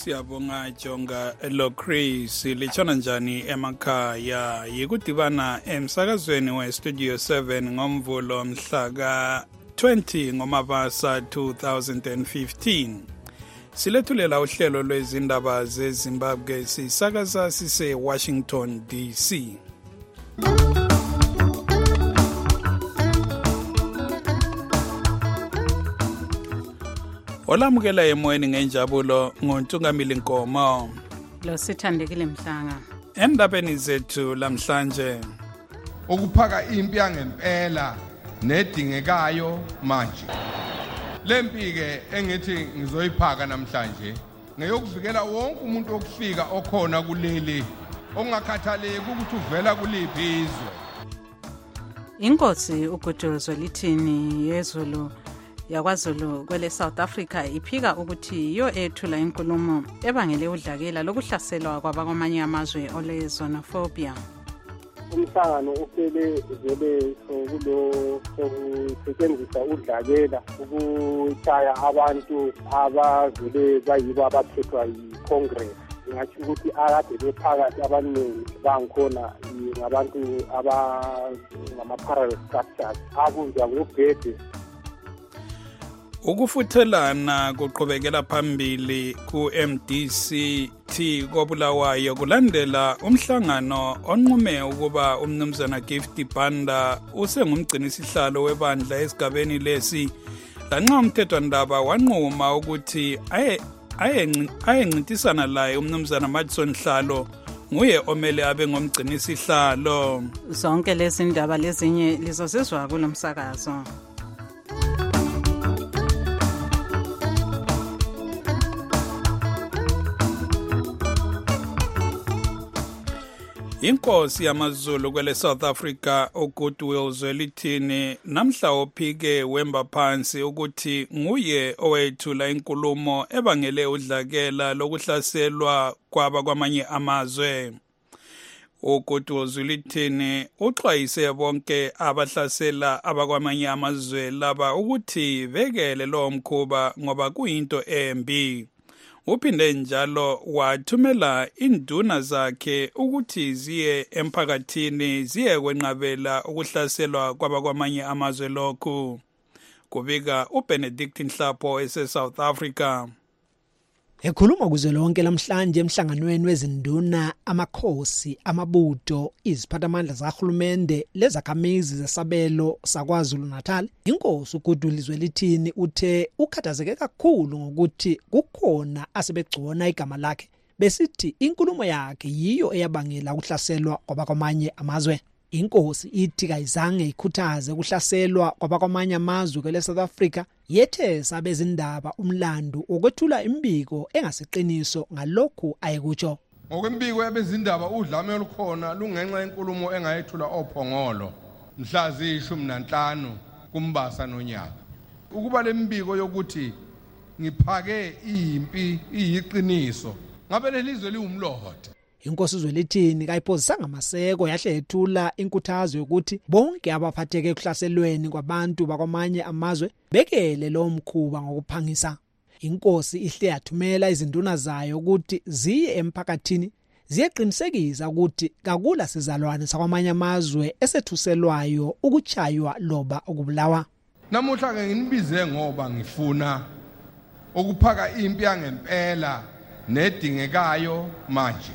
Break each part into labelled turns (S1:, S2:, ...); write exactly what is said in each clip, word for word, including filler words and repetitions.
S1: Siyabonga Jonga lo Chris lichona njani emakhaya yikudibana emsakazweni we Studio seven ngomvulo mhla ka twenty ngoMabasa two thousand fifteen. Silethulela uhlelo lwezindaba zeZimbabwe sisakaza sise Washington D C. Olamukela emoyeni ngenjabulo ngoNtungamili Nkomo.
S2: Lo Sithandekile Mhlanga.
S1: Endabeni zethu lamhlanje
S3: ukuphaka impi yangempela nedingekayo manje. Lempi ke engithi ngizoyiphaka namhlanje ngeyokuvikela wonke umuntu okufika okhona kuleli ongakhathaleki ukuthi uvela kuliphi izwe.
S2: Inkosi uGuduzwe lithini yezulu yakwaZulu kwele South Africa iphika ukuthi iyo ethula inkulumo ebangele udlakela lokuhlaselwa kwabakwamanye amazwe ole xenophobia.
S4: Umhlangano uphele vele sokulo sokusetshenziswa udlakela ukuchaya abantu abavele bayibo abathethwa yiCongress. Ngathi ukuthi akade bephakathi abaningi bangikhona ngabantu abangama-parallel structures akunjwa ngobhede.
S1: Ukufuthelana kuqhubekela phambili ku M D C T koBulawayo kulandela umhlangano onqume ukuba umnumzana Gift Banda usengumgcinisihlalo webandla esigabeni lesi lanxa umthethwandaba wanquma ukuthi aye ayencintisana laye umnumzana Madison Hlalo nguye omele abe ngomgcinisihlalo.
S2: Zonke lezi ndaba lezinye lizozizwa kulomsakazo.
S1: Inkosi yamaZulu kwele South Africa uGoodwill Zwelithini namhla ophike wemba phansi ukuthi nguye owethula inkulumo ebangele udlakela lokuhlaselwa kwaba kwamanye amazwe. uGoodwill Zwelithini uxwayise bonke abahlasela abakwamanye amazwe laba ukuthi bekele lo mkhuba ngoba kuyinto embi. Uphinde njalo wathumela induna zakhe ukuthi ziye emphakathini ziye kwenqabela ukuhlaselwa kwabakwamanye amazwe lokhu. Kubika uBenedict Nhlapho ese South Africa.
S5: Ekhuluma kuze lonke lamhlanje emhlanganweni wezinduna amakhosi amabutho iziphathamandla zahulumende lezakhamizi zesabelo saKwaZulu Natal, inkosi uGoodwill Zwelithini uthe ukhathazeke kakhulu ngokuthi kukhona asebegcona igama lakhe besithi inkulumo yakhe yiyo eyabangela ukuhlaselwa kwabakwamanye amazwe. Inkosi ithi kayizange ikhuthaze ukuhlaselwa kwabakwamanye amazwe kwele South Africa, yethesa bezindaba umlando okwethula imbiko engasiqiniso ngalokhu ayekutsho.
S3: Ngokwembiko yabezindaba udlame olukhona lungenxa yenkulumo engayethula ophongolo mhla ziyishumi nanhlanu kuMbasa nonyaka. Ukuba lembiko yokuthi ngiphake impi iyiqiniso ngabe lelizwe liwumlotha.
S5: Inkosi Zwelithini kayiphozisanga amaseko yahle ethula inkuthazo yokuthi bonke abaphatheke ekuhlaselweni kwabantu bakwamanye amazwe bekele lo mkhuba ngokuphangisa. Inkosi ihle yathumela izinduna zayo ukuthi ziye emphakathini ziyeqinisekisa ukuthi kakula sizalwane sakwamanye amazwe esethuselwayo ukuchaywa loba ukubulawa.
S3: Namuhla ke nginibize ngoba ngifuna ukuphaka impi yangempela nedingekayo manje.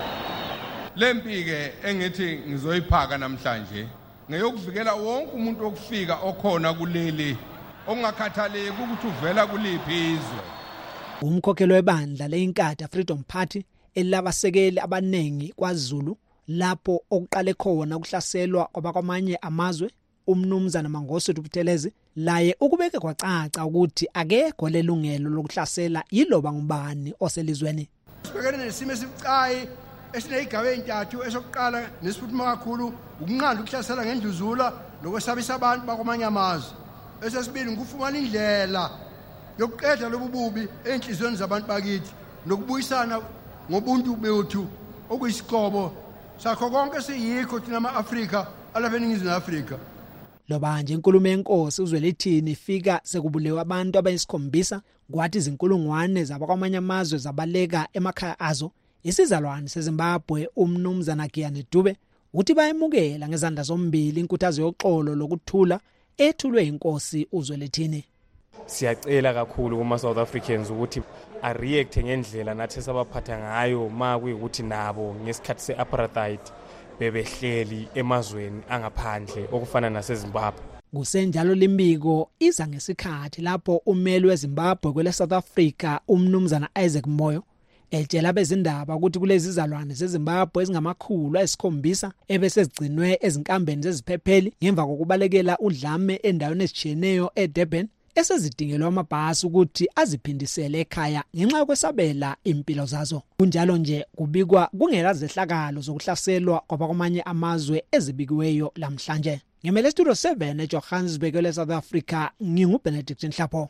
S3: Lempi ke engithi ngizoyiphaka namhlanje ngeyokuvikela wonke umuntu okufika okhona kuleli ongakhathaleki ukuthi uvela kuliphi izwe.
S5: Umkhokhelo webandla leInkatha Freedom Party elabasekeli abanengi kwaZulu lapho okuqale khona ukuhlaselwa kwabakwamanye amazwe, umnumzana Mangosuthu Buthelezi laye ukubeke kwacaca ukuthi akekho lelungelo lokuhlasela yiloba ngubani oselizweni.
S6: Sibekene nesimo esibucayi esineyigaba entathu esokuqala nesiphuma kakhulu ukunqanda ukuhlasela ngendluzula nokwesabisa abantu bakwamanye amazwe. Esesibili ngufumana indlela yokuqedla lobububi enhlizweni zabantu bakithi nokubuyisana ngobuntu bethu okuyisiqobo sakho konke siyikho thina ama-Afrika alapha eNingizimu Afrika.
S5: Loba nje inkulumo yenkosi uZwelithini ifika sekubulewe abantu abayisikhombisa kwathi izinkulungwane zabakwamanye amazwe zabaleka emakhaya azo. Isizalwane seZimbabwe umnumzana Giyani Dube uthi bayemukela ngezandla zombili inkuthazo yoxolo lokuthula ethulwe inkosi uZwelithini.
S7: Siyacela kakhulu kuma South Africans ukuthi a react ngendlela nathi sabaphatha ngayo ma kuyikuthi nabo ngesikhathi seapartheid bebehleli emazweni angaphandle okufana naseZimbabwe.
S5: Kusenjalo limbiko iza ngesikhathi lapho umeli weZimbabwe kwele South Africa umnumzana Isaac Moyo etshela bezindaba ukuthi kulezi izalwane zeZimbabwe ezingamakhulu ayisikhombisa ebesezigcinwe ezinkambeni zeziphepheli ngemva kokubalekela udlame endaweni ezitshiyeneyo eDurban esezidingelwa amabhasi ukuthi aziphindisele ekhaya ngenxa yokwesabela impilo zazo. Kunjalo nje kubikwa kungelazehlakalo zokuhlaselwa kwabakwamanye amazwe ezibikiweyo lamhlanje. Ngemele Studio seven eJohannesburg le South Africa nginguBenedict Nhlapho.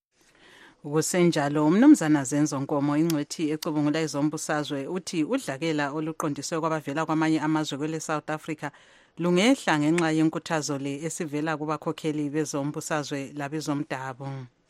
S2: Kusenjalo umnumzana Zenzo Nkomo ingcwethi ecubungula izombusazwe uthi udlakela oluqondiswe kwabavela kwamanye amazwe kwele South Africa lungehla ngenxa yenkuthazo le esivela kubakhokheli bezombusazwe labezomdabu.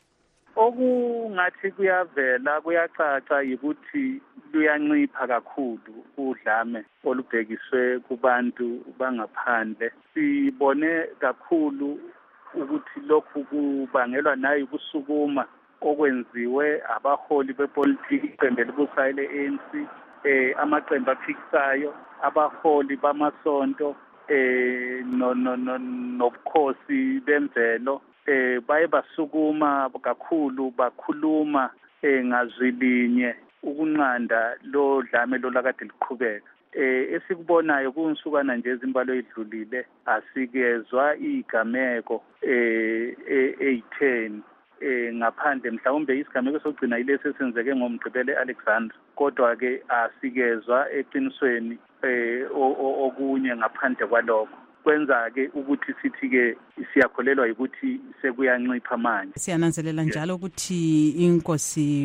S8: Okungathi kuyavela kuyacaca ukuthi luyancipha kakhulu udlame olubhekiswe kubantu bangaphandle. Sibone kakhulu ukuthi lokhu kubangelwa nayo kusukuma okwenziwe abaholi bepolitiki iqembu elibusayo le-A N C, eh amaqembu aphikisayo, abaholi bamasonto eh no no no nobukhosi bemvelo eh baye basukuma kakhulu bakhuluma eh ngazwilinye ukunqanda lo dlame lo lakade liqhubeka. Eh esikubonayo kunsukana nje izimbalo edlulile asikezwa igameko eh e-ten eh ngaphandle mhlawumbe isigameko sokugcina ilesi esenzeke ngomgqibelo Alexander, kodwa ke asikezwa eqinisweni eh okunye ngaphandle kwalokho. Kwenza ke ukuthi sithi ke siyakholelwa ukuthi sekuyancipha manje.
S2: Siyananzelela njalo ukuthi inkosi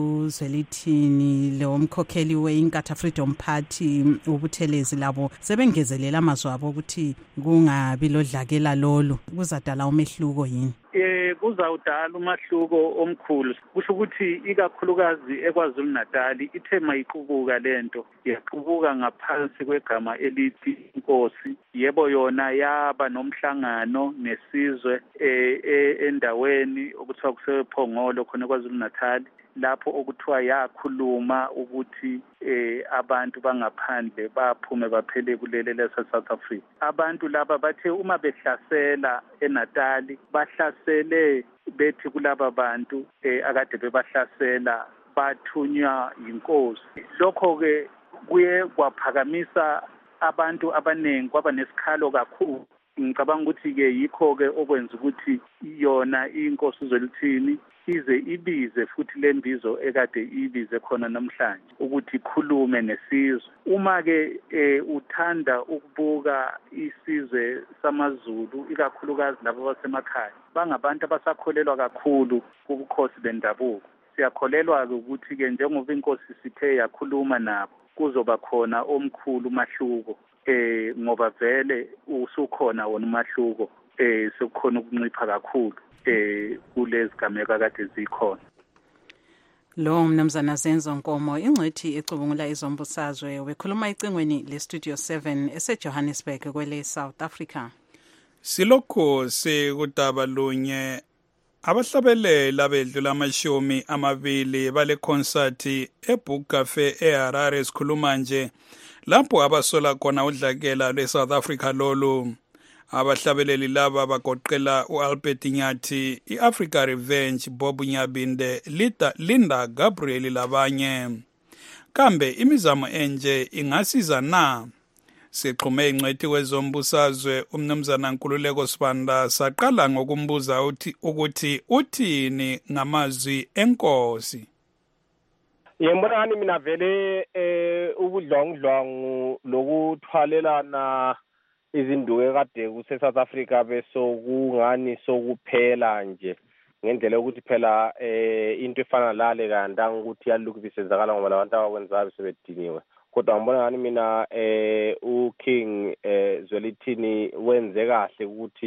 S2: uZwelithini lo mkhokheli weInkatha Freedom Party ubuthelezi labo sebengezelela amazwi abo ukuthi kungabi lodlakela lolu kuzadala umehluko yini?
S8: Eh kuzawudala umahluko omkhulu. Kusho ukuthi ikakhulukazi eKwaZulu Natal ithema iqubuka lento yaqubuka ngaphansi kwegama elithi inkosi. Yebo yona yaba nomhlangano nesizwe eh endaweni okuthiwa kusePhongolo khona eKwaZulu Natal, lapho okuthiwa yakhuluma ukuthi eh abantu bangaphandle baphume baphele kulele lesa South Africa. Abantu laba bathe uma behlasela eNatal bahlasele bethi kulaba bantu eh akade bebahlasela bathunywa inkosi. Lokho ke kuye kwaphakamisa abantu abanengi kwaba nesikhalo kakhulu. Ngicabanga ukuthi ke yikho ke okwenza ukuthi yona inkosi uZwelithini ize ibize futhi lembizo ekade ibize khona namhlanje ukuthi ikhulume nesizwe. Uma ke uthanda ukubuka isizwe samaZulu ikakhulukazi labo basemakhaya bangabantu abasakholelwa kakhulu kubukhosi bendabuko. Siyakholelwa ukuthi ke njengoba inkosi sithe yakhuluma nabo kuzoba khona omkhulu mahluko eh ngoba vele usukhona wona umahluko eh sekukhona ukuncipha kakhulu eh kulezi gameko akade zikhona.
S2: Lo mnumzana Zenzo Nkomo ingcwethi ecubungula izombusazwe wekhuluma icingweni le Studio seven eseJohannesburg kwele South Africa.
S1: Silokho sekudaba lunye abahlabelela bedlula amashumi amabili bale concert eBook Cafe eHarare sikhuluma nje lapho abasola khona udlakela lweSouth Africa lolu. Abahlabeleli laba bagoqela uAlbert Nyathi, iAfrica Revenge, Bob Nyabinde, Linda, Linda Gabriel labanye. Kambe imizamo enje ingasiza na? Sixhume ingcwethi wezombusazwe umnumzana Nkululeko Sibanda saqala ngokumbuza uthi ukuthi uthini ngamazwi enkosi.
S7: Yembona nami mina vele eh ubudlongdlongo lokuthwalelana izinduku kade kuse South Africa beso kungani sokuphela nje ngendlela ukuthi phela eh into efana lale kanda ukuthi yalukubisezakala ngoba labantu abakwenzayo sebediniwe. Kodwa ngibona ngani mina eh uKing eh Zwelithini wenze kahle ukuthi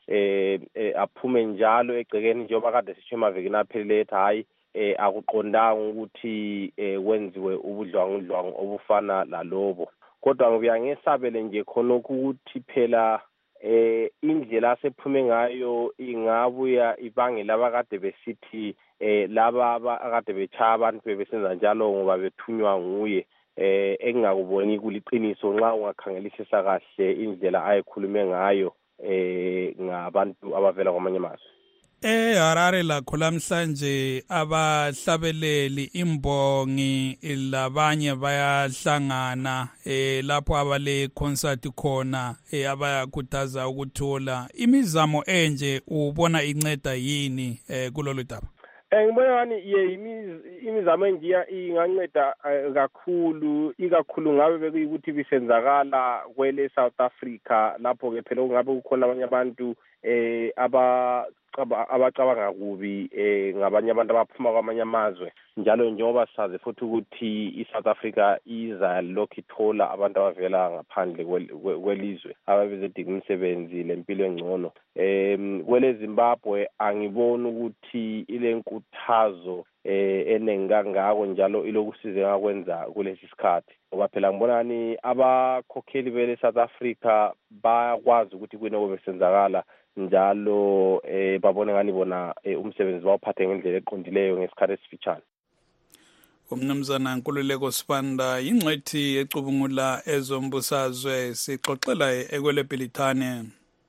S7: eh aphume njalo egcekeni njengoba kade sisho emavekini aphelele ethi hayi eh akuqondanga ukuthi kwenziwe ubudlwangudlwangu obufana lalobo. Kodwa ngokuya ngesabele nje khona ukuthi phela eh indlela asephume ngayo ingabuya ibangela abakade besithi eh laba abakade bechaya abantu bebesenza njalo ngoba bethunywa nguye eh engakuboni kuliqiniso nxa ungakhangelisisa kahle indlela ayikhulume ngayo eh ngabantu abavela kwamanye amazwe.
S1: eHarare lakho lamhlanje abahlabeleli imbongi labanye bayahlangana eh lapho abale concert khona eh abayakhuthaza ukuthola imizamo enje ubona inceda yini eh kulolu daba.
S7: Ngibona ngani ye imizamo enjiya inganceda kakhulu ikakhulu ngabe bekuyikuthi bisenzakala kwele South Africa lapho ke phela ngabe kukhona abanye abantu eh aba abacabanga kubi eh ngabanye abantu abaphuma kwamanye amazwe njalo njengoba sazi futhi ukuthi iSouth Africa iza lokhu ithola abantu abavela ngaphandle kwelizwe ababezedinga umsebenzi lempilo engcono. Eh kwele Zimbabwe angiboni ukuthi ile nkuthazo eh enengangako njalo ilokusize ngakwenza kulesi sikhathi ngoba phela ngibonani abakhokheli bele South Africa bayakwazi ukuthi kwinoko besenzakala njalo eh babone ngani bona umsebenzi bawuphathe ngendlela eqondileyo ngesikhathi esifitshane.
S1: Umnumzana Nkululeko Sibanda ingcwethi ecubungula ezombusazwe sixoxela ekwelePilitane.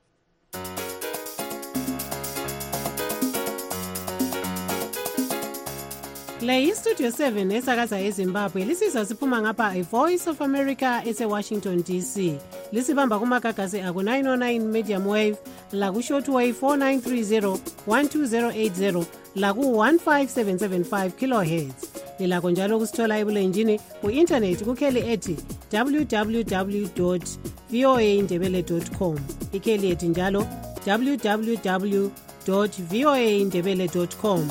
S9: Le iStudio seven esakaza eZimbabwe lisizwa siphuma ngapha iVoice of America eseWashington D C. Lisibamba kumagagasi aku nine oh nine medium wave, laku shortwave four nine three zero one two zero eight zero, laku one five seven seven five kilohertz. Lilakho njalo kusithola ebulenjini ku-internet kukheli ethi w w w dot v o a indebele dot com. Ikheli ethi njalo w w w dot v o a indebele dot com.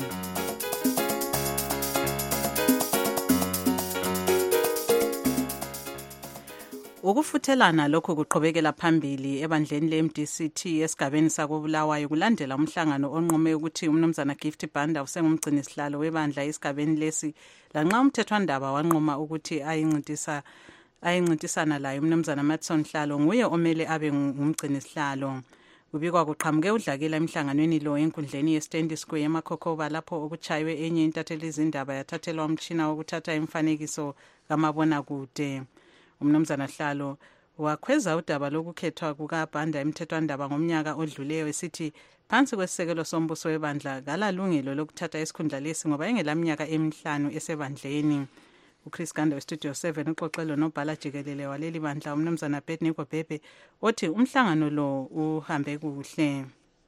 S2: Ukufuthelana lokho kuqhubekela phambili ebandleni le-M D C T esigabeni sakobulawayo kulandela umhlangano onqume ukuthi umnumzana Gift Banda usengumgcini sihlalo webandla esigabeni lesi lanxa umthethwandaba wanquma ukuthi ayincintisa ayincintisana layo umnumzana Matson Hlalo nguye omele abe ngumgcini sihlalo. Kubikwa kuqhamuke udlakela emhlanganweni lo enkundleni ye-Stand Square eMakhokoba lapho okuchaywe enye intatheli izindaba yathathelwa umtshina wokuthatha imifanekiso kamabona kude. Umnumzana Hlalo wakhweza udaba lokukhethwa kukaBanda emthethwandaba ngomnyaka odluleyo esithi phansi kwesisekelo sombuso webandla kalalungelo lokuthatha isikhundla lesi ngoba engelaminyaka emihlanu esebandleni. uChris Ganda weStudio seven uxoxelo nobhala jikelele waleli bandla umnumzana Bedniko Bhebhe othi umhlangano lo uhambe kuhle.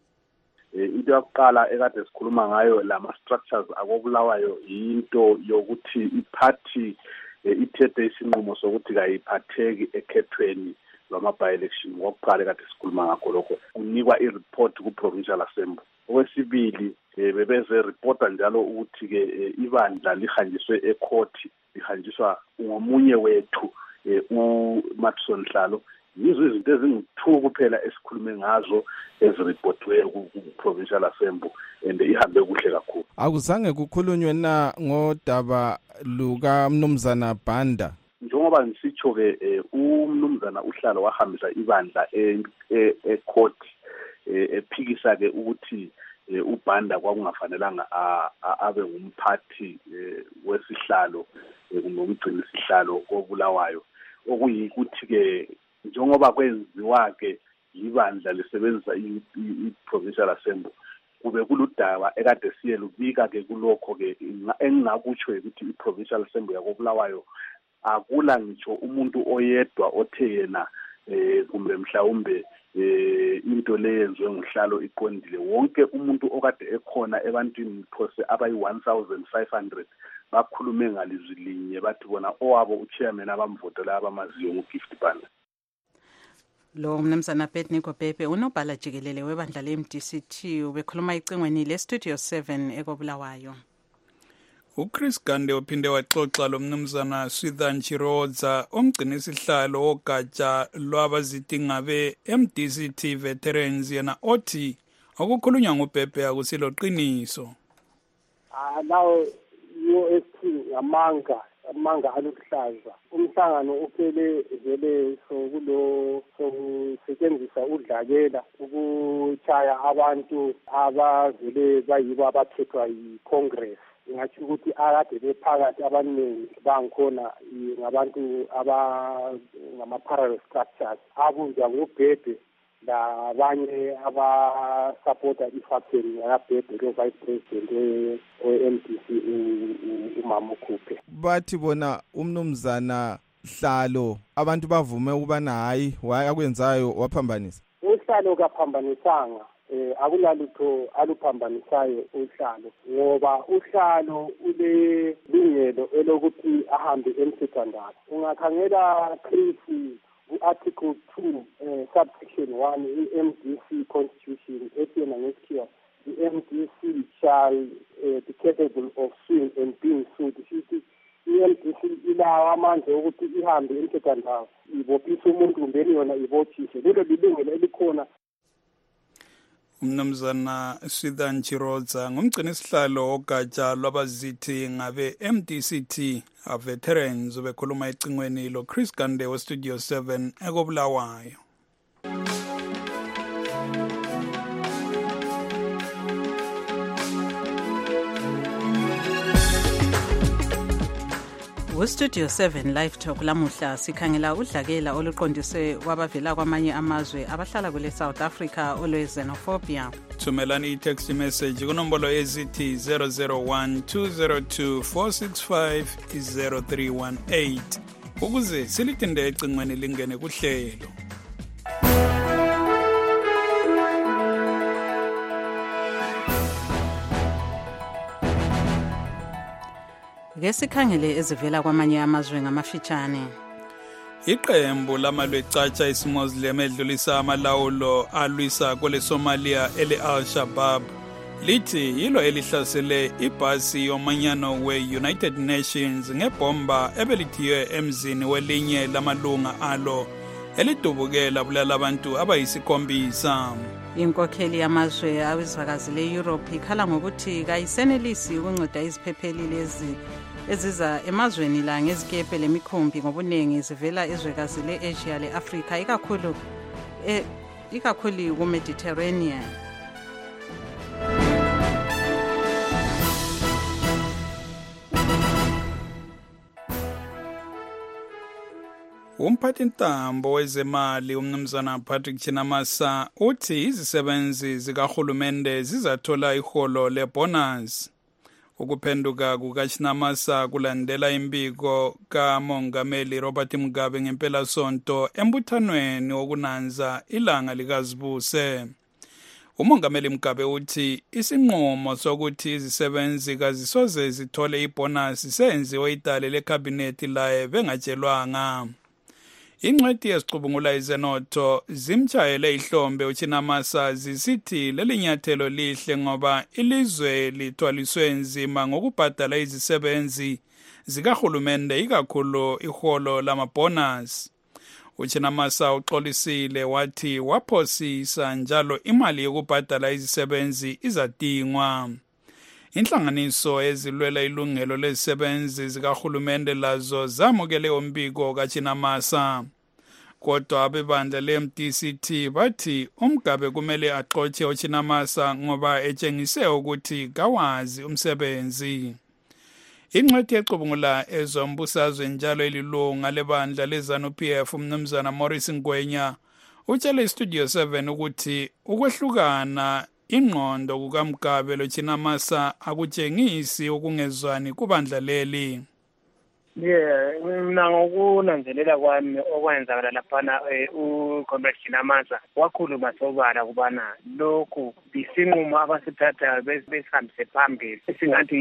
S10: Into yokuqala ekade sikhuluma ngayo lama structures akobulawayo into yokuthi iparty ithethe isinqumo sokuthi kayiphatheki ekhethweni lwama by-election ngokuqala kade sikhuluma ngakho lokho unikwa i-report ku-provincial assembly. Okwesibili bebeze reporta njalo ukuthi ke ibandla lihanjiswe ecourt lihanjiswa ngomunye wethu uMatson Hlalo. Yizo izinto ezingu-two kuphela esikhulume ngazo eziripotiweyo ku-provincial assembly and ihambe kuhle kakhulu.
S11: Akuzange kukhulunywe na ngodaba luka mnumzana Banda?
S10: Njengoba ngisitsho-ke umnumzana uHlalo wahambisa ibandla e-court ephikisa-ke ukuthi uBanda kwakungafanelanga abe ngumphathi wesihlalo ngomgcini sihlalo kobulawayo okuyikuthi-ke njengoba kwenziwa-ke ibandla lisebenzisa i-provincial assembly kube kuludaba ekade siye lubika-ke kulokho-ke engingakutsho ukuthi i-provincial assembly yakobulawayo akula ngitsho umuntu oyedwa othe yena eh kumbe mhlawumbe eh into leyenziwe ngohlalo iqondile. Wonke umuntu okade ekhona ebantwini phose abayi one thousand five hundred bakhulume ngalizwi linye bathi bona owabo uchairman abamvotela abamaziyo nguGift Banda.
S2: Lo mnumzana Bedniko Bhebhe unobhala jikelele webandla le-M D C T ubekhuluma icingweni le-Studio seven ekobulawayo.
S1: uChris Gande uphinde waxoxa lo mnumzana Swithan Chirodza omgcini isihlalo wogatsha lwabazidinga be-M D C T veterans yena othi okukhulunywa ngubhebhe akusilo qiniso.
S4: Ah lawo U S T ngamanga amanga aluhlaza umhlangano uphele vele so kulo sokusetshenziswa udlakela ukuchaya abantu abavele bayibo abakhethwa yiCongress. Ngathi ukuthi akade bephakathi abaningi bangikhona ngabantu aba ngama-parallel structures abunjwa ngubhebhe labanye abasupporta ifactory yakabhebhe lo-vice president we-M D C umama uKhuphe.
S11: Bathi bona umnumzana Hlalo abantu bavume ukubana hayi akwenzayo waphambanisa.
S4: uHlalo kaphambanisanga eh akulalutho aluphambanisayo uHlalo ngoba uHlalo ule lungelo elokuthi ahambe emthethwandaba. Ungakhangela Chris Article two, uh, subsection one, the M D C Constitution, the M D C shall uh, be capable of suing and being sued. The M D C ilawa amandla ukuthi ihambe emthethwandaba ibophisa umuntu mbeni yona ibotshise. Lelo lilungelo elikhona.
S1: Umnumzana Swithan Chirodza ngumgcini isihlalo wogatsha lwabazithi ngabe M D C T veterans bekhuluma ecingweni lo Chris Gande we Studio seven ekobulawayo.
S2: Studio seven Live Talk lamuhla sikhangela udlakela oluqondiswe kwabavela kwamanye amazwe abahlala kule South Africa olwe xenophobia.
S1: Thumelani i-text message kunombolo ezithi zero zero one two zero two four six five zero three one eight ukuze silithinde ecingweni lingene kuhlelo.
S2: Ngesikhangele ezivela kwamanye amazwe ngamafitshane.
S1: Iqembu lamalwecatsha isimuslim edlulisa amalawulo alwisa kwele Somalia ele Al-Shabaab lithi yilo elihlasele ibhasi yomanyano we-United Nations ngebomba ebelithiwe emzini welinye lamalunga alo elidubukela bulala abantu abayisikhombisa.
S2: Inkokheli yamazwe awizwakazi le-Europe ikhala ngokuthi kayisenelisi ukunceda iziphepheli lezi eziza emazweni la ngezikepe lemikhumbi ngobunengi zivela ezwekazi le-Asia le-Afrika ikakhulu e, ikakhulu ku-Mediterranean.
S1: Umphathintambo wezemali umnumzana Patrick Chinamasa uthi izisebenzi zikahulumende zizathola iholo lebonus. Ukuphenduka kukaChinamasa kulandela imbiko kaMongameli Robert Mugabe ngempela sonto embuthanweni wokunanza ilanga likazibuse. Umongameli Mugabe uthi isinqumo sokuthi izisebenzi kazisoze zithole ibonus senziwe idale lekhabhinethi laye bengatshelwanga. Ingcwethi yesicubungula izenotho zimtshayele ihlombe uChinamasa zisithi lelinyathelo lihle ngoba ilizwe lithwaliswe nzima ngokubhadala izisebenzi zikahulumende ikakhulu iholo lamabonus. uChinamasa uxolisile wathi waphosisa njalo imali yokubhadala izisebenzi izadingwa. Inhlanganiso ezilwela ilungelo lezisebenzi zikahulumende lazo zamukele umbiko kaChinamasa. Kodwa abebandla le-M D C T bathi uMgabe kumele axotshe uChinamasa ngoba etshengise ukuthi kawazi umsebenzi. Ingcwethi yecubungula ezombusazwe njalo elilunga lebandla leZANU P F umnumzana Morris Ngwenya utshele iStudio seven ukuthi ukwehlukana ingqondo kukaMgabe loChinamasa akutshengisi ukungezwani kubandla leli.
S12: Yeah, mina ngokunanzelela kwami okwenzakala laphana uComrade Chinamasa wakhuluma sobala kubana lokhu isinqumo abasithathayo besihambise phambili esingathi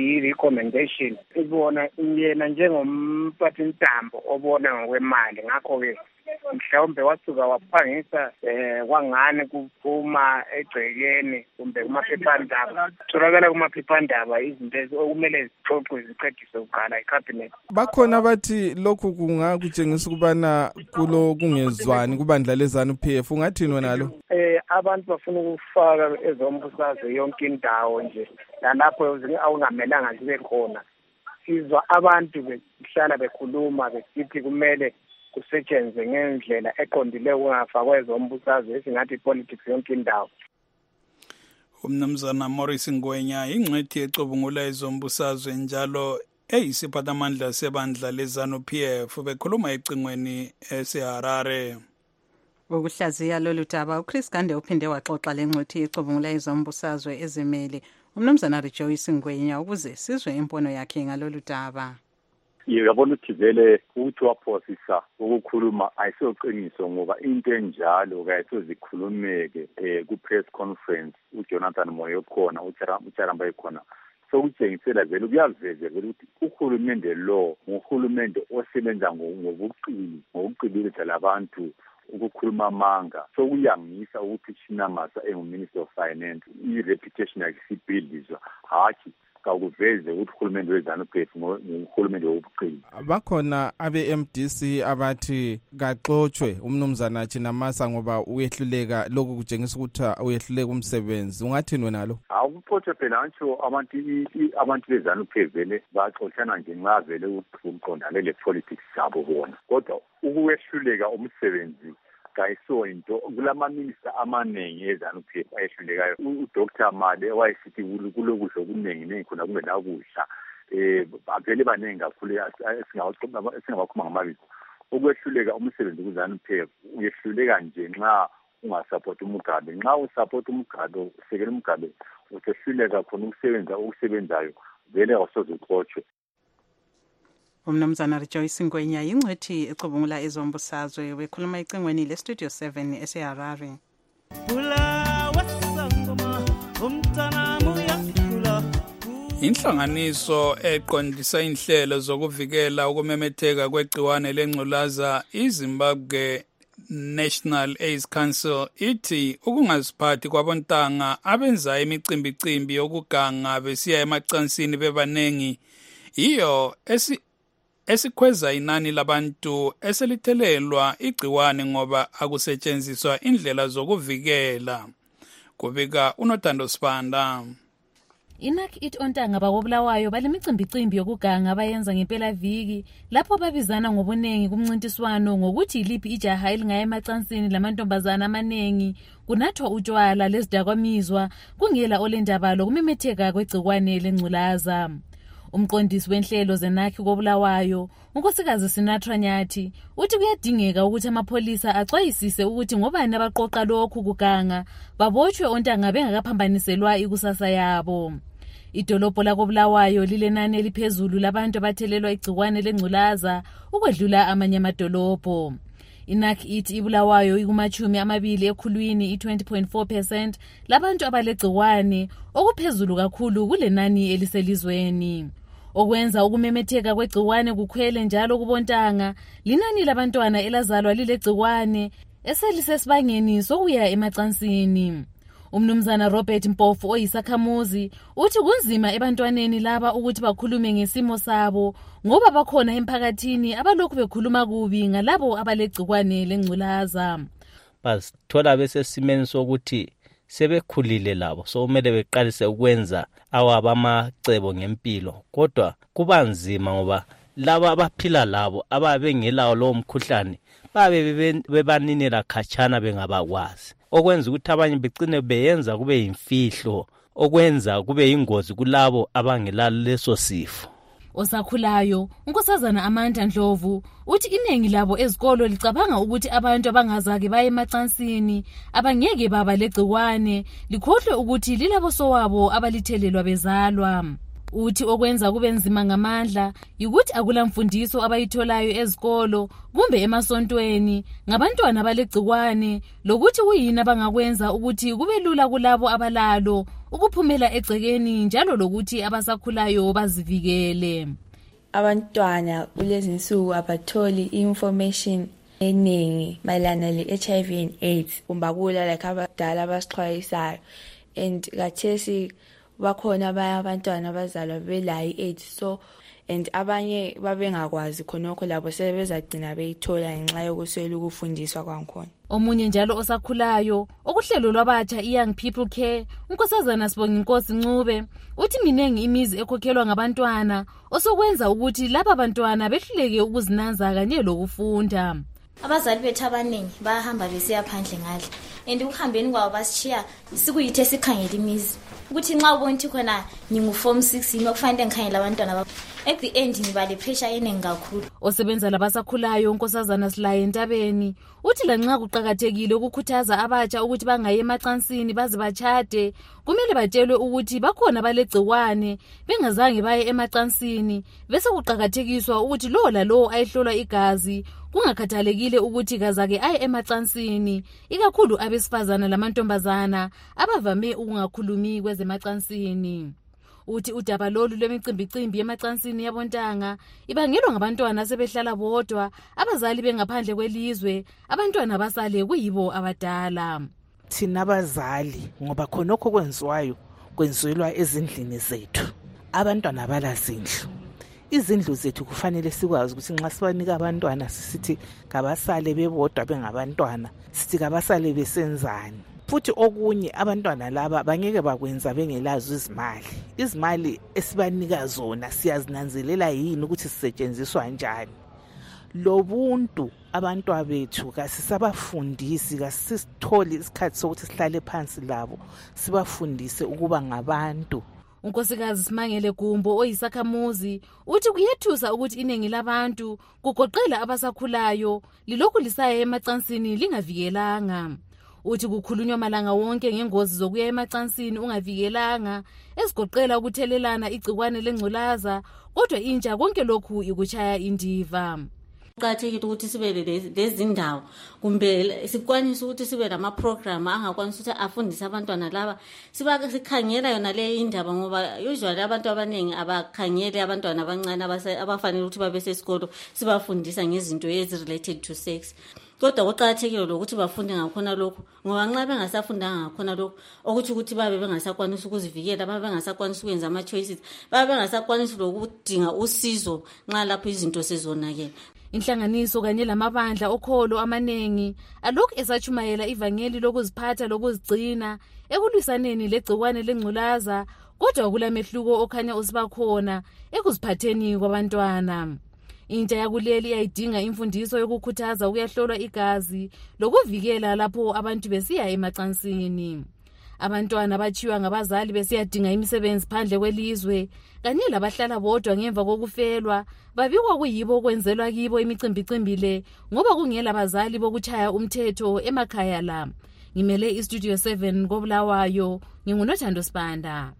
S12: yi-recommendation ibona yena njengomphathintambo obona ngokwemali ngakho-ke mhlawumbe wasuka waphangisa eh kwangani kuphuma egcekeni kumbe kumaphephandaba tholakala kumaphephandaba izinto okumele zixoxwe ziqediswe kuqala icabinet.
S11: Bakhona abathi lokhu kungakutshengisa ukubana kulo kungezwani kubandla leZANU-P F, ungathini wena lo?
S12: Eh abantu bafuna ukufaka ezombusazwe yonke indawo nje lalapho awungamelanga zibe khona. Sizwa abantu behlala bekhuluma besithi kumele kusetshenzwe ngendlela eqondile kungafakwa ezombusazwe esingathi politics yonke indawo.
S1: Umnumzana Morris Ngwenya ingcwethi ecubungula ezombusazwe njalo eyisiphathamandla sebandla leZANU-P F bekhuluma ecingweni eseHarare.
S2: Ukuhlaziya lolu daba uChris Gande uphinde waxoxa lengcwethi ecubungula ezombusazwe ezimele umnumzana Rejoice Ngwenya ukuze sizwe impono yakhe ngalolu daba.
S13: Yabona ukuthi vele uthi waphosisa ukukhuluma ayisoqiniso ngoba into enjalo kayisozikhulumeke eh ku press conference uJonathan Moyo khona uCharamba ekhona so kutshengisela vele kuyaveza vele ukuthi uhulumende lo nguhulumende osebenza ngobuqili ngokuqilisa labantu ukukhuluma amanga so kuyangisa ukuthi Chinamasa enguminister of finance i-reputation yakhe sibhidlizwa hathi kawuveze ukuthi uhulumende weZANU-P F nguhulumende wobuqili.
S11: Bakhona abe-M D C abathi kaxoxwe umnumzana Chinamasa ngoba uyehluleka lokhu kutshengisa ukuthi uyehluleka umsebenzi, ungathini wena lo?
S13: Awuxoxe phela ngisho abantu abantu beZANU-P F vele baxoxana nje nxa vele ukuqondana le politics zabo bona kodwa ukuyehluleka umsebenzi kayiso into kulamaminista amaningi eZANU-P F ayehlulekayo. uDr Made wayesithi kulokudla okuningi nekhona kube la kudla eh avele baningi kakhulu esingabakhuluma ngamabizo. Ukwehluleka umsebenzi kuZANU-P F uyehluleka nje nxa ungasupporta uMugabe. Nxa usupport uMugabe usekela uMugabe usehluleka khona ukusebenza ukusebenzayo vele awusozuxoxwe.
S2: Umnumzana Rejoice Ngwenya ingcwethi ecubungula ezombusazwe bekhuluma icingweni le Studio seven eseHarare.
S1: Inhlanganiso eqondisa inhlelo zokuvikela ukumemetheka kwegciwane lengculaza iZimbabwe National AIDS Council ithi ukungaziphathi kwabontanga abenza imicimbicimbi yokuganga besiya emacansini bebanengi iyo esi esikhweza inani labantu eselithelelwa igciwane ngoba akusetshenziswa indlela zokuvikela. Kubika uNothando Sibanda.
S14: Inak it ontanga bakobulawayo balemicimbicimbi yokuganga abayenza ngempela viki lapho babizana ngobunengi kumncintiswano ngokuthi iliphi ijaha elingaya emacansini lamantombazana amanengi kunathwa utshwala lezidakwamizwa kungela olendabalo kumemetheka kwegciwane lengculaza. Umqondisi wenhlelo zenakhi kobulawayo unkosikazi Sinatra Nyathi uthi kuyadingeka ukuthi amapholisa axwayisise ukuthi ngobani abaqoqa lokhu kuganga babotshwe ontanga bengakaphambaniselwa ikusasa yabo. Idolobho lakobulawayo lilenani eliphezulu labantu abathelelwa igciwane lengculaza ukwedlula amanye amadolobho. Inak ithi ibulawayo ikumachumi amabili ekhulwini i-twenty point four percent labantu abalegciwane okuphezulu kakhulu kulenani eliselizweni. Okwenza ukumemetheka kwegciwane kukhwele njalo kubontanga linani labantwana elazalwa lilegciwane eselisesibangeni sokuya emacansini. Umnumzana Robert Mpofu oyisakhamuzi uthi kunzima ebantwaneni laba ukuthi bakhulume ngesimo sabo ngoba bakhona emphakathini abalokhu bekhuluma kubi ngalabo abalegciwane lengculaza.
S15: Basithola besesimeni sokuthi sebekhulile labo so kumele beqalise ukwenza awabo amacebo ngempilo kodwa kuba nzima ngoba laba abaphila labo ababengelawo lo mkhuhlane babe bebaninela khatshana bengabakwazi okwenza ukuthi abanye begcine beyenza kube imfihlo okwenza kube ingozi kulabo abangela leso sifo.
S14: Osakhulayo unkosazana Amanda Ndlovu uthi iningi labo ezikolo licabanga ukuthi abantu abangazake baye emacansini abangeke baba legciwane likhohle ukuthi lilabo sowabo abalithelelwa bezalwa. Uthi okwenza kube nzima ngamandla ukuthi akula mfundiso abayitholayo ezikolo kumbe emasontweni ngabantwana balegciwane lokuthi kuyini abangakwenza ukuthi kube lula kulabo abalalo ukuphumela egcekeni njalo lokuthi abasakhulayo bazivikele.
S16: Abantwana kulezi insuku abatholi information eningi mayelana le-H I V and AIDS umbakula like abadala abasixwayisayo and kathesi bakhona abanye abantwana abazalwa belayo i-AIDS so and abanye babengakwazi khonokho labo sebezagcina beyithola ngenxa yokuswela ukufundiswa kwakhona.
S14: Omunye njalo osakhulayo okuhlelo lwabatsha i-Young People Care unkosazana Sibonga Inkosi Ncube uthi minengi imizi ekhokhelwa ngabantwana osokwenza ukuthi laba bantwana behluleke ukuzinanza kanye lokufunda.
S17: Abazali bethu abaningi bahamba besiya phandle ngadla and ukuhambeni kwabo basishiya sikuyithe sikhangela imizi ukuthi nxa ubona ukuthi khona ngingu form six yimi okufanele ngikhangela abantwana bakho at the end ngiba le pressure eningi kakhulu.
S14: Osebenza labasakhulayo unkosazana Silaye Ntabeni uthi lanxa kuqhakathekile ukukhuthaza abatsha ukuthi bangaye emacansini baze bachade kumele batshelwe ukuthi bakhona balegcikwane bengazange baye emacansini bese kuqhakathekiswa ukuthi lo la lo ayihlolwa igazi kungakhathalekile ukuthi kazake aye emacansini ikakhulu abesifazana lamantombazana abavame ukungakhulumi kwezemacansini. Uthi udaba lolu lwemicimbicimbi yemacansini yabontanga ibangelwa ngabantwana sebehlala bodwa abazali bengaphandle kwelizwe abantwana basale kuyibo abadala.
S18: Thina abazali ngoba khonokho kwenziwayo kwenzelwa ezindlini zethu abantwana balazindlu izindlu zethu kufanele sikwazi ukuthi nxa sibanika abantwana sisithi kabasale bebodwa bengabantwana sithi kabasale besenzani. Futhi okunye abantwana laba bangeke bakwenza bengelazo izimali. Izimali esibanika zona siyazinanzelela yini ukuthi sisetshenziswa kanjani. Lobuntu abantwana bethu kasisabafundisi kasisitholi isikhathi sokuthi sihlale phansi labo sibafundise ukuba ngabantu.
S14: Unkosikazi Simangele Gumbo oyisakhamuzi uthi kuyethusa ukuthi iningi labantu kugoqela abasakhulayo lilokhu lisaya emacansini lingavikelanga. Uthi kukhulunywa malanga wonke ngengozi zokuya emacansini ungavikelanga esigoqela ukuthelelana igcikwane lengculaza kodwa intsha konke lokhu ikuchaya indiva.
S19: Kuqakathekile ukuthi sibe lezi ndawo kumbe sikwanise ukuthi sibe nama program angakwanisa ukuthi afundise abantwana laba siba sikhangela yona le indaba ngoba usually abantu abaningi abakhangele abantwana abancane abafanele ukuthi babe sesikolo sibafundisa ngezinto ezi related to sex. Kodwa kuqakathekile ukuthi bafunde ngakhona lokho ngoba nxa bengasafundanga ngakhona lokho ukuthi ukuthi babe bengasakwanisa ukuzivikela babe bengasakwanisa ukwenza ama choices babe bengasakwanisa lokudinga usizo nxa lapho izinto sezonakele.
S14: Inhlanganiso kanye lamabandla okholo amanengi alokhu esachumayela ivangeli lokuziphatha lokuzigcina ekulwisaneni legcikwane lengculaza kodwa kulamehluko okhanya usibakhona ekuziphatheni kwabantwana. Intsha yakuleli iyayidinga imfundiso yokukhuthaza ukuyahlolwa igazi lokuvikela lapho abantu besiya emacansini. Abantwana bachiwa ngabazali besiyadinga imisebenzi phandle kwelizwe kanye labahlala bodwa ngemva kokufelwa babikwa kuyibo kwenzelwa kibo imicimbicimbi le ngoba kungela abazali bokuchaya umthetho emakhaya la. Ngimele iStudio seven koBulawayo nginguNothando Sibanda.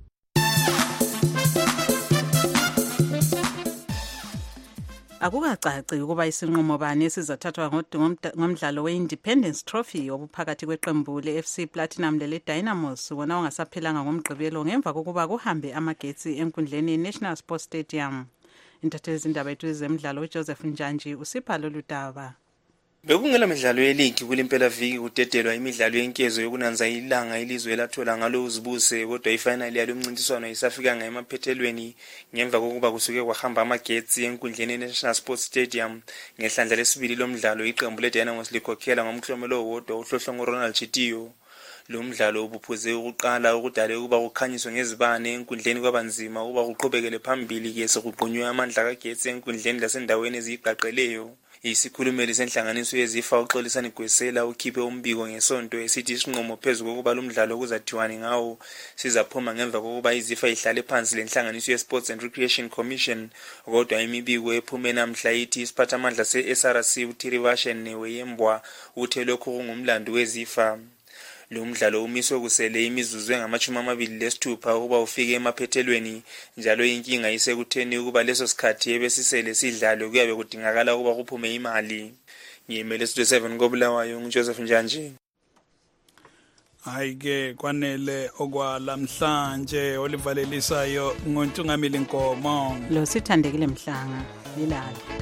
S2: Akukacaci ukuba isinqumo bani esizathathwa ngomdlalo we-Independence Trophy obuphakathi kweqembu le-F C Platinum lele-Dynamos wona ongasaphelanga ngomgqibelo ngemva kokuba kuhambe amagetsi enkundleni National Sports Stadium. Intatheli zindaba yethu zemidlalo uJoseph Njanji usipha lolu daba.
S20: Bekungela midlalo yeligi kulimpela viki kudedelwa imidlalo yenkezo yokunanza ilanga ilizwe lathola ngalo uzibuse kodwa ifinal yalo mncintiswano isafika ngemaphethelweni ngemva kokuba kusuke kwahamba amagetsi enkundleni National Sports Stadium ngehlandla lesibili lomdlalo iqembu leDynamos likhokhela ngomhlomelo wodwa uhlohlongo Ronald Chitiyo. Lo mdlalo ubuphuze ukuqala ukudale ukuba kukhanyiswe ngezibane enkundleni kwabanzima ukuba kuqhubekele phambili ke sekuqunywe amandla kagetsi enkundleni lasendaweni eziqaqeleyo. Isikhulumeli senhlanganiso yezifa uXolisani Gwesela ukhiphe umbiko ngesonto esithi isinqumo phezulu kokuba lo mdlalo kuzathiwani ngawo sizaphuma ngemva kokuba izifa ihlale phansi lenhlanganiso yeSports and Recreation Commission kodwa imibiko ephume namhla ithi isiphathamandla se-S R C uThirivashen neweyembwa uthe lokho kungumlando wezifa. Lo mdlalo umiswe kusele imizuzu engamachumi amabili lesithupha ukuba ufike emaphethelweni njalo inkinga isekutheni ukuba leso sikhathi ebesisele sidlalo kuyabe kudingakala ukuba kuphume imali. Ngiyimele Studio seven koBulawayo nguJoseph Njanji.
S1: Hayike kwanele okwalamhlanje olivalelisayo ngontungamili Nkomo
S2: lo sithandekile Mhlanga lilala.